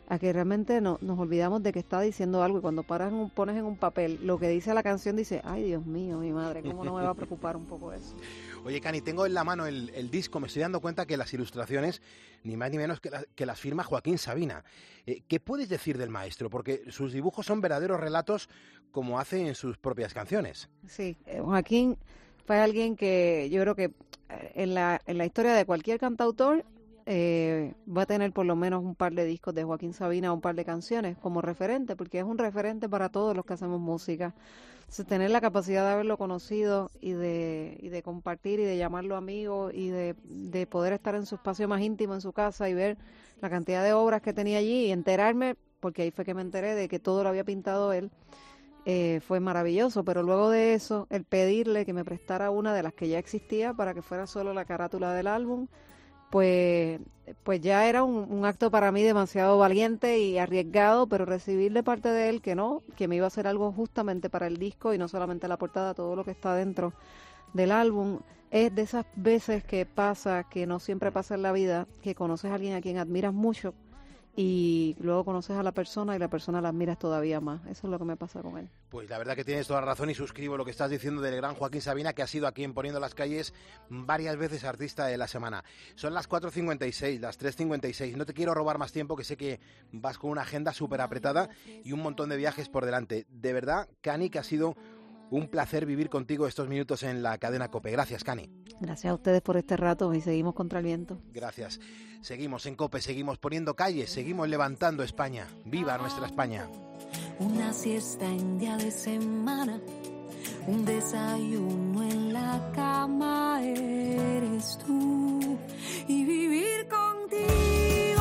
a que realmente nos olvidamos de que está diciendo algo, y cuando pones en un papel lo que dice la canción, dice, ay Dios mío, mi madre, ¿cómo no me va a preocupar un poco eso? Oye, Cani, tengo en la mano el disco, me estoy dando cuenta que las ilustraciones, ni más ni menos que las firma Joaquín Sabina. ¿Qué puedes decir del maestro? Porque sus dibujos son verdaderos relatos, como hace en sus propias canciones. Sí, Joaquín fue alguien que yo creo que en la historia de cualquier cantautor va a tener por lo menos un par de discos de Joaquín Sabina, un par de canciones como referente, porque es un referente para todos los que hacemos música. Entonces, tener la capacidad de haberlo conocido y de compartir y de llamarlo amigo y de poder estar en su espacio más íntimo, en su casa, y ver la cantidad de obras que tenía allí y enterarme, porque ahí fue que me enteré de que todo lo había pintado él, fue maravilloso. Pero luego de eso, el pedirle que me prestara una de las que ya existía para que fuera solo la carátula del álbum, pues ya era un acto para mí demasiado valiente y arriesgado, pero recibir de parte de él que me iba a hacer algo justamente para el disco y no solamente la portada, todo lo que está dentro del álbum, es de esas veces que pasa, que no siempre pasa en la vida, que conoces a alguien a quien admiras mucho y luego conoces a la persona y la persona la admiras todavía más. Eso es lo que me pasa con él. Pues la verdad que tienes toda la razón, y suscribo lo que estás diciendo del gran Joaquín Sabina, que ha sido aquí en Poniendo las Calles varias veces artista de la semana. Son las 4:56, las 3:56. No te quiero robar más tiempo, que sé que vas con una agenda súper apretada y un montón de viajes por delante. De verdad, Cani, que ha sido un placer vivir contigo estos minutos en la cadena COPE. Gracias, Cani. Gracias a ustedes por este rato y seguimos contra el viento. Gracias. Seguimos en COPE, seguimos poniendo calles, seguimos levantando España. ¡Viva nuestra España! Una siesta en día de semana, un desayuno en la cama eres tú, y vivir contigo,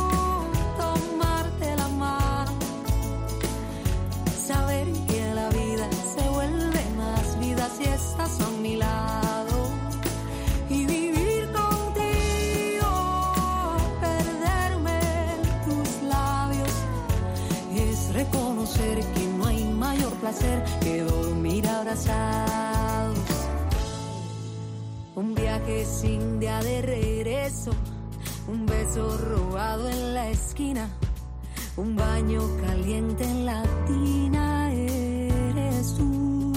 tomarte la mano, saber que la vida se vuelve más vida si estás a mi lado, y vivir contigo, perderme en tus labios, es reconocer que no hay mayor placer que dormir abrazados. Un viaje sin día de regreso, un beso robado en la esquina, un baño caliente en la tina, eres tú.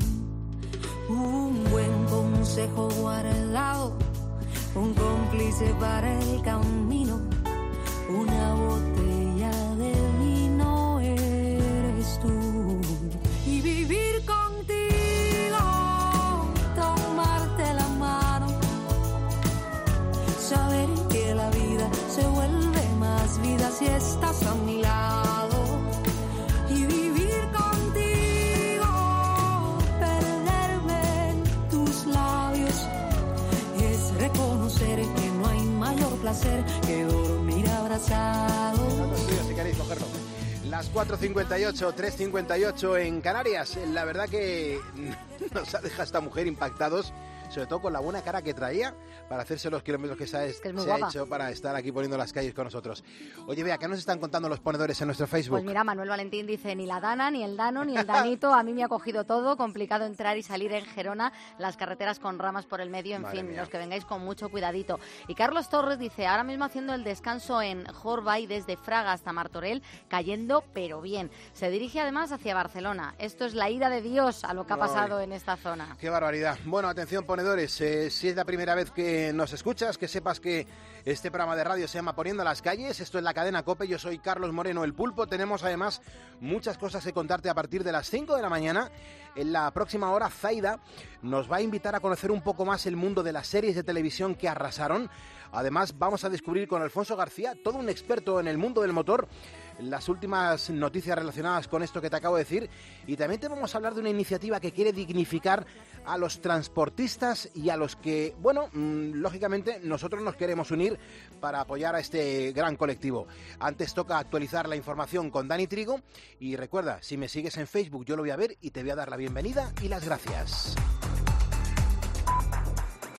Un buen consejo guardado, un cómplice para el camino, una botella de vino, eres tú. Y vivir contigo, tomarte la mano, saber que la vida se vuelve más vida si estás a mi lado, y vivir contigo, perderme en tus labios, es reconocer que no hay mayor placer que dormir abrazados. Si queréis cogerlo. Las 4:58, 3:58 en Canarias. La verdad que nos ha dejado esta mujer impactados, sobre todo con la buena cara que traía para hacerse los kilómetros que se ha hecho para estar aquí poniendo las calles con nosotros. Oye, Bea, ¿qué nos están contando los ponedores en nuestro Facebook? Pues mira, Manuel Valentín dice, ni la Dana, ni el Dano, ni el Danito, a mí me ha cogido todo, complicado entrar y salir en Gerona, las carreteras con ramas por el medio, en Madre fin, mía. los que vengáis con mucho cuidadito. Y Carlos Torres dice, ahora mismo haciendo el descanso en Jorbay, desde Fraga hasta Martorell, cayendo, pero bien. Se dirige además hacia Barcelona. Esto es la ira de Dios a lo que ha pasado en esta zona. ¡Qué barbaridad! Bueno, atención, ponedores, si es la primera vez que nos escuchas, que sepas que este programa de radio se llama Poniendo las Calles. Esto es la cadena COPE, yo soy Carlos Moreno, el Pulpo. Tenemos además muchas cosas que contarte a partir de las 5 de la mañana. En la próxima hora, Zaida nos va a invitar a conocer un poco más el mundo de las series de televisión que arrasaron. Además, vamos a descubrir con Alfonso García, todo un experto en el mundo del motor, las últimas noticias relacionadas con esto que te acabo de decir, y también te vamos a hablar de una iniciativa que quiere dignificar a los transportistas y a los que, bueno, lógicamente nosotros nos queremos unir para apoyar a este gran colectivo. Antes toca actualizar la información con Dani Trigo, y recuerda, si me sigues en Facebook yo lo voy a ver y te voy a dar la bienvenida y las gracias.